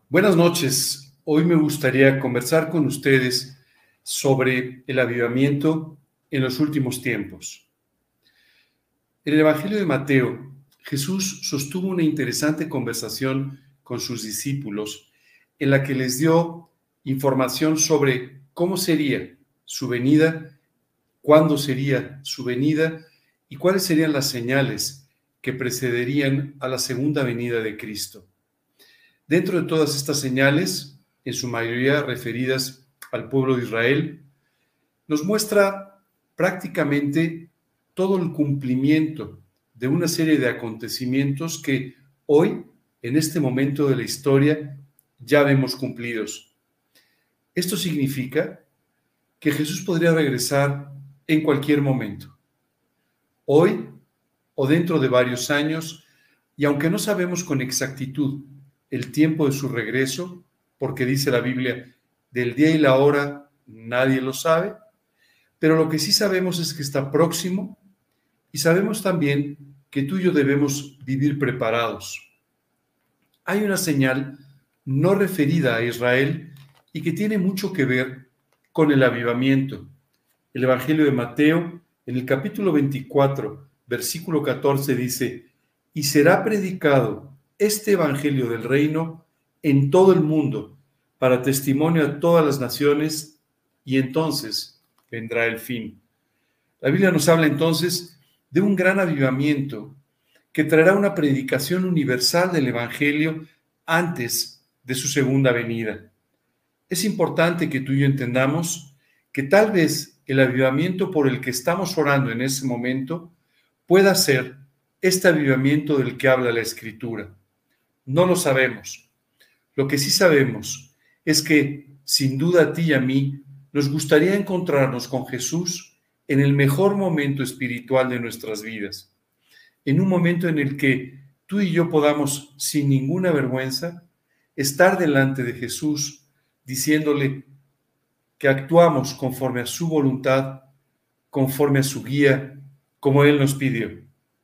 Buenas noches. Hoy me gustaría conversar con ustedes sobre el avivamiento en los últimos tiempos. En el Evangelio de Mateo, Jesús sostuvo una interesante conversación con sus discípulos en la que les dio información sobre cómo sería su venida, cuándo sería su venida y cuáles serían las señales que precederían a la segunda venida de Cristo. Dentro de todas estas señales, en su mayoría referidas al pueblo de Israel, nos muestra prácticamente todo el cumplimiento de una serie de acontecimientos que hoy, en este momento de la historia, ya vemos cumplidos. Esto significa que Jesús podría regresar en cualquier momento, hoy o dentro de varios años, y aunque no sabemos con exactitud el tiempo de su regreso, porque dice la Biblia, del día y la hora nadie lo sabe, pero lo que sí sabemos es que está próximo y sabemos también que tú y yo debemos vivir preparados. Hay una señal no referida a Israel y que tiene mucho que ver con el avivamiento. El Evangelio de Mateo, en el capítulo 24, versículo 14, dice: y será predicado este evangelio del reino en todo el mundo para testimonio a todas las naciones, y entonces vendrá el fin. La Biblia nos habla entonces de un gran avivamiento que traerá una predicación universal del evangelio antes de su segunda venida. Es importante que tú y yo entendamos que tal vez el avivamiento por el que estamos orando en ese momento pueda ser este avivamiento del que habla la Escritura. No lo sabemos. Lo que sí sabemos es que, sin duda, a ti y a mí nos gustaría encontrarnos con Jesús en el mejor momento espiritual de nuestras vidas, en un momento en el que tú y yo podamos, sin ninguna vergüenza, estar delante de Jesús, diciéndole que actuamos conforme a su voluntad, conforme a su guía, como Él nos pidió.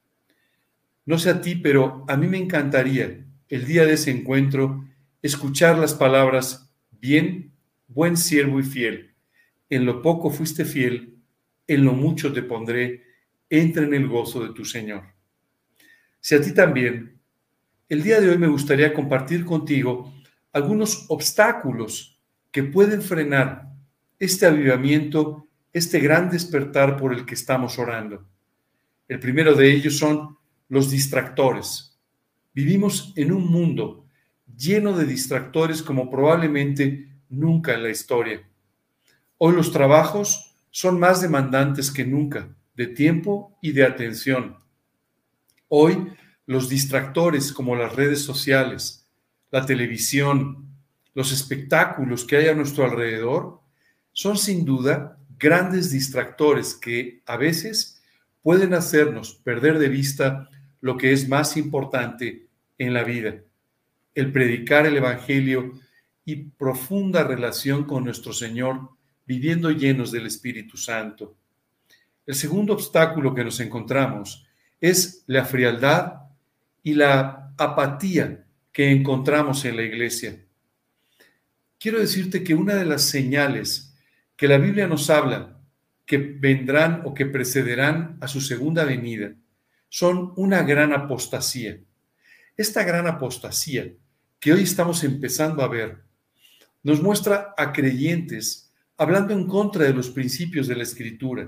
No sé a ti, pero a mí me encantaría el día de ese encuentro escuchar las palabras: bien, buen siervo y fiel. En lo poco fuiste fiel, en lo mucho te pondré, entra en el gozo de tu Señor. Si a ti también, el día de hoy me gustaría compartir contigo algunos obstáculos que pueden frenar este avivamiento, este gran despertar por el que estamos orando. El primero de ellos son los distractores. Vivimos en un mundo lleno de distractores como probablemente nunca en la historia. Hoy los trabajos son más demandantes que nunca, de tiempo y de atención. Hoy los distractores como las redes sociales, la televisión, los espectáculos que hay a nuestro alrededor, son sin duda grandes distractores que a veces pueden hacernos perder de vista lo que es más importante en la vida: el predicar el Evangelio y profunda relación con nuestro Señor, viviendo llenos del Espíritu Santo. El segundo obstáculo que nos encontramos es la frialdad y la apatía que encontramos en la iglesia. Quiero decirte que una de las señales que la Biblia nos habla que vendrán o que precederán a su segunda venida son una gran apostasía. Esta gran apostasía que hoy estamos empezando a ver nos muestra a creyentes hablando en contra de los principios de la Escritura,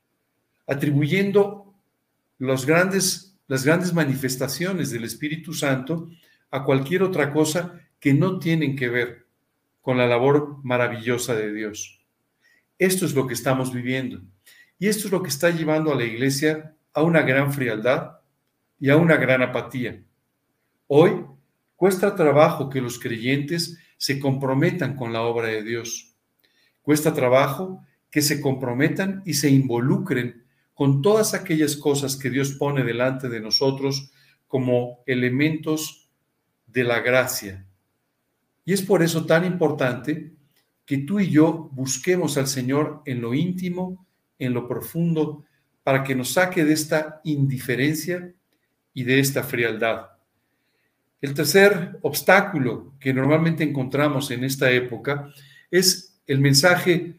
atribuyendo las grandes manifestaciones del Espíritu Santo a cualquier otra cosa que no tienen que ver con la labor maravillosa de Dios. Esto es lo que estamos viviendo, y esto es lo que está llevando a la iglesia a una gran frialdad y a una gran apatía. Hoy cuesta trabajo que los creyentes se comprometan con la obra de Dios. Cuesta trabajo que se comprometan y se involucren con todas aquellas cosas que Dios pone delante de nosotros como elementos de la gracia. Y es por eso tan importante que tú y yo busquemos al Señor en lo íntimo, en lo profundo, para que nos saque de esta indiferencia y de esta frialdad. El tercer obstáculo que normalmente encontramos en esta época es el mensaje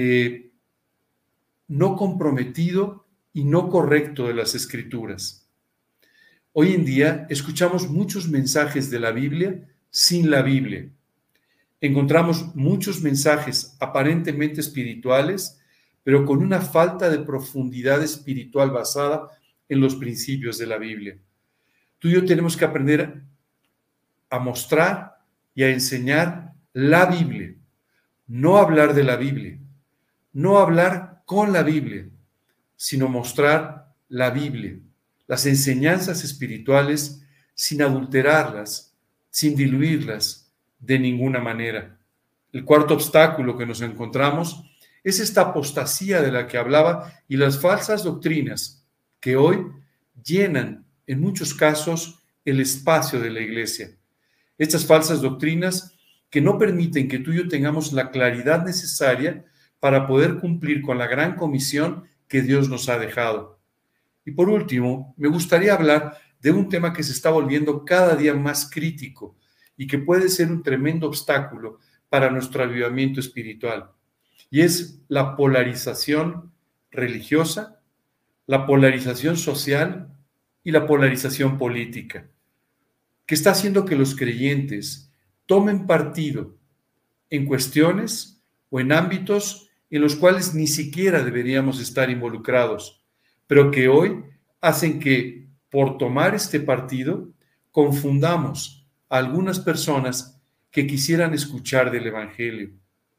no comprometido y no correcto de las Escrituras. Hoy en día escuchamos muchos mensajes de la Biblia sin la Biblia. Encontramos muchos mensajes aparentemente espirituales, pero con una falta de profundidad espiritual basada en los principios de la Biblia. Tú y yo tenemos que aprender a mostrar y a enseñar la Biblia, no hablar de la Biblia, no hablar con la Biblia, sino mostrar la Biblia, las enseñanzas espirituales sin adulterarlas, sin diluirlas de ninguna manera. El cuarto obstáculo que nos encontramos es esta apostasía de la que hablaba y las falsas doctrinas que hoy llenan en muchos casos el espacio de la iglesia. Estas falsas doctrinas que no permiten que tú y yo tengamos la claridad necesaria para poder cumplir con la gran comisión que Dios nos ha dejado. Y por último, me gustaría hablar de un tema que se está volviendo cada día más crítico y que puede ser un tremendo obstáculo para nuestro avivamiento espiritual. Y es la polarización religiosa, la polarización social y la polarización política, que está haciendo que los creyentes tomen partido en cuestiones o en ámbitos en los cuales ni siquiera deberíamos estar involucrados, pero que hoy hacen que, por tomar este partido, confundamos a algunas personas que quisieran escuchar del Evangelio.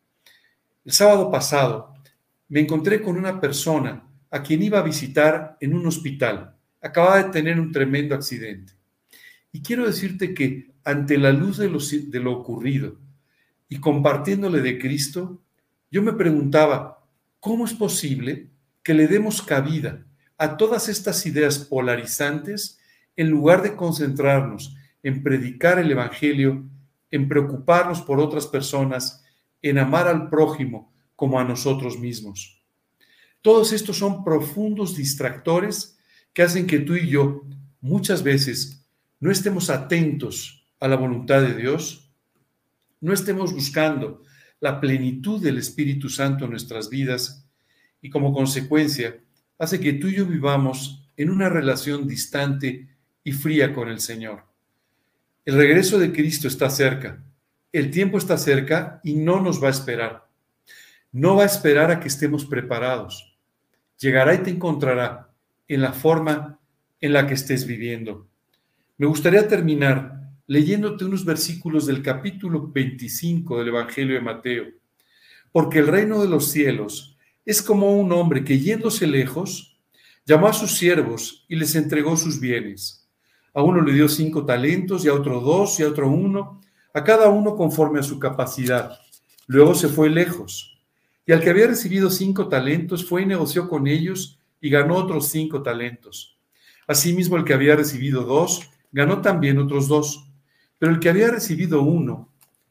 El sábado pasado me encontré con una persona a quien iba a visitar en un hospital. Acababa de tener un tremendo accidente. Y quiero decirte que ante la luz de lo ocurrido y compartiéndole de Cristo, yo me preguntaba, ¿cómo es posible que le demos cabida a todas estas ideas polarizantes en lugar de concentrarnos en predicar el Evangelio, en preocuparnos por otras personas, en amar al prójimo como a nosotros mismos? Todos estos son profundos distractores que hacen que tú y yo muchas veces no estemos atentos a la voluntad de Dios, no estemos buscando la plenitud del Espíritu Santo en nuestras vidas y como consecuencia hace que tú y yo vivamos en una relación distante y fría con el Señor. El regreso de Cristo está cerca, el tiempo está cerca y no nos va a esperar. No va a esperar a que estemos preparados. Llegará y te encontrará en la forma en la que estés viviendo. Me gustaría terminar leyéndote unos versículos del capítulo 25 del Evangelio de Mateo. Porque el reino de los cielos es como un hombre que, yéndose lejos, llamó a sus siervos y les entregó sus bienes. A uno le dio 5 talentos, y a otro 2, y a otro 1, a cada uno conforme a su capacidad. Luego se fue lejos. Y al que había recibido 5 talentos fue y negoció con ellos y ganó otros 5 talentos. Asimismo, el que había recibido 2 ganó también otros 2. Pero el que había recibido 1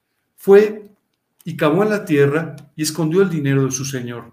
fue y cavó en la tierra y escondió el dinero de su señor.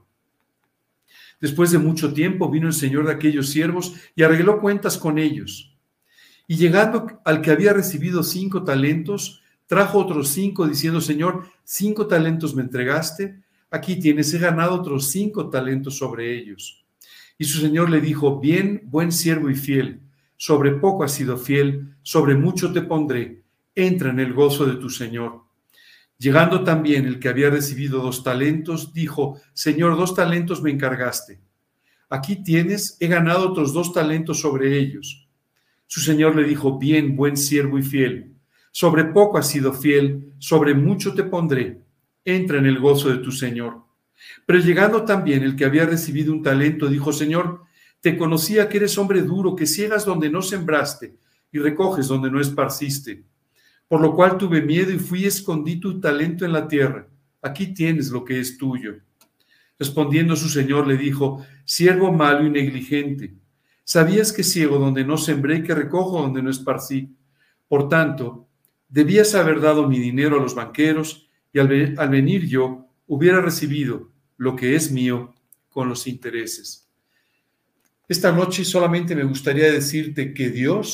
Después de mucho tiempo vino el señor de aquellos siervos y arregló cuentas con ellos. Y llegando al que había recibido 5 talentos, trajo otros 5, diciendo: Señor, 5 talentos me entregaste, aquí tienes, he ganado otros 5 talentos sobre ellos. Y su señor le dijo: bien, buen siervo y fiel, sobre poco has sido fiel, sobre mucho te pondré, entra en el gozo de tu señor. Llegando también el que había recibido 2 talentos, dijo: Señor, 2 talentos me encargaste, aquí tienes, he ganado otros 2 talentos sobre ellos. Su señor le dijo: bien, buen siervo y fiel, sobre poco has sido fiel, sobre mucho te pondré, entra en el gozo de tu señor. Pero llegando también el que había recibido 1 talento, dijo: Señor, te conocía que eres hombre duro, que ciegas donde no sembraste y recoges donde no esparciste. Por lo cual tuve miedo y fui y escondí tu talento en la tierra. Aquí tienes lo que es tuyo. Respondiendo su señor le dijo: siervo malo y negligente, sabías que ciego donde no sembré y que recojo donde no esparcí. Por tanto, debías haber dado mi dinero a los banqueros y al venir yo hubiera recibido lo que es mío con los intereses. Esta noche solamente me gustaría decirte que Dios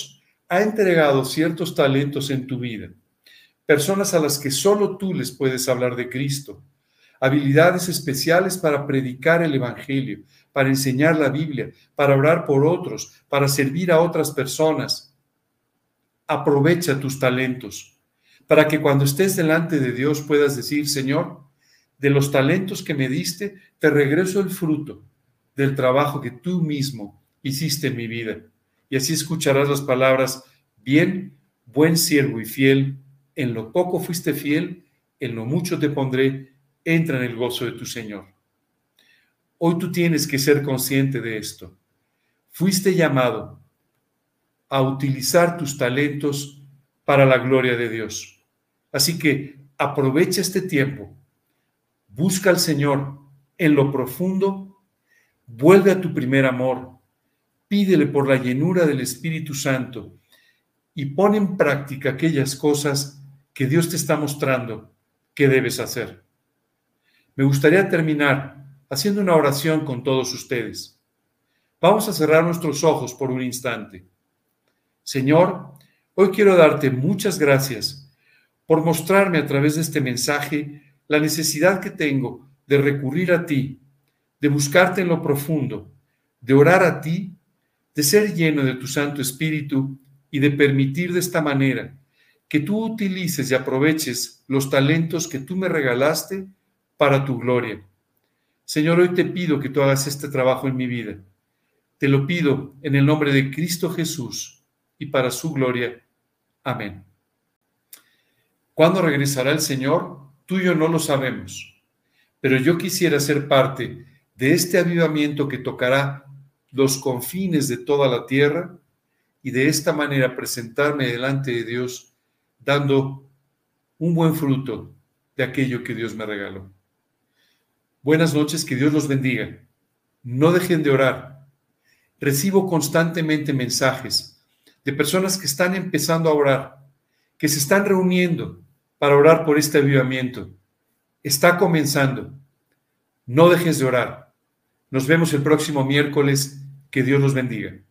ha entregado ciertos talentos en tu vida, personas a las que solo tú les puedes hablar de Cristo, habilidades especiales para predicar el Evangelio, para enseñar la Biblia, para orar por otros, para servir a otras personas. Aprovecha tus talentos para que cuando estés delante de Dios puedas decir: Señor, de los talentos que me diste, te regreso el fruto del trabajo que tú mismo hiciste en mi vida. Y así escucharás las palabras: bien, buen siervo y fiel, en lo poco fuiste fiel, en lo mucho te pondré, entra en el gozo de tu Señor. Hoy tú tienes que ser consciente de esto. Fuiste llamado a utilizar tus talentos para la gloria de Dios. Así que aprovecha este tiempo, busca al Señor en lo profundo, vuelve a tu primer amor, pídele por la llenura del Espíritu Santo y pon en práctica aquellas cosas que Dios te está mostrando que debes hacer. Me gustaría terminar haciendo una oración con todos ustedes. Vamos a cerrar nuestros ojos por un instante. Señor, hoy quiero darte muchas gracias por mostrarme a través de este mensaje la necesidad que tengo de recurrir a ti, de buscarte en lo profundo, de orar a ti, de ser lleno de tu Santo Espíritu y de permitir de esta manera que tú utilices y aproveches los talentos que tú me regalaste para tu gloria. Señor, hoy te pido que tú hagas este trabajo en mi vida. Te lo pido en el nombre de Cristo Jesús y para su gloria. Amén. ¿Cuándo regresará el Señor? Tú y yo no lo sabemos, pero yo quisiera ser parte de este avivamiento que tocará los confines de toda la tierra y de esta manera presentarme delante de Dios dando un buen fruto de aquello que Dios me regaló. Buenas noches, que Dios los bendiga. No dejen de orar. Recibo constantemente mensajes de personas que están empezando a orar, que se están reuniendo para orar por este avivamiento. Está comenzando. No dejes de orar. Nos vemos el próximo miércoles. Que Dios los bendiga.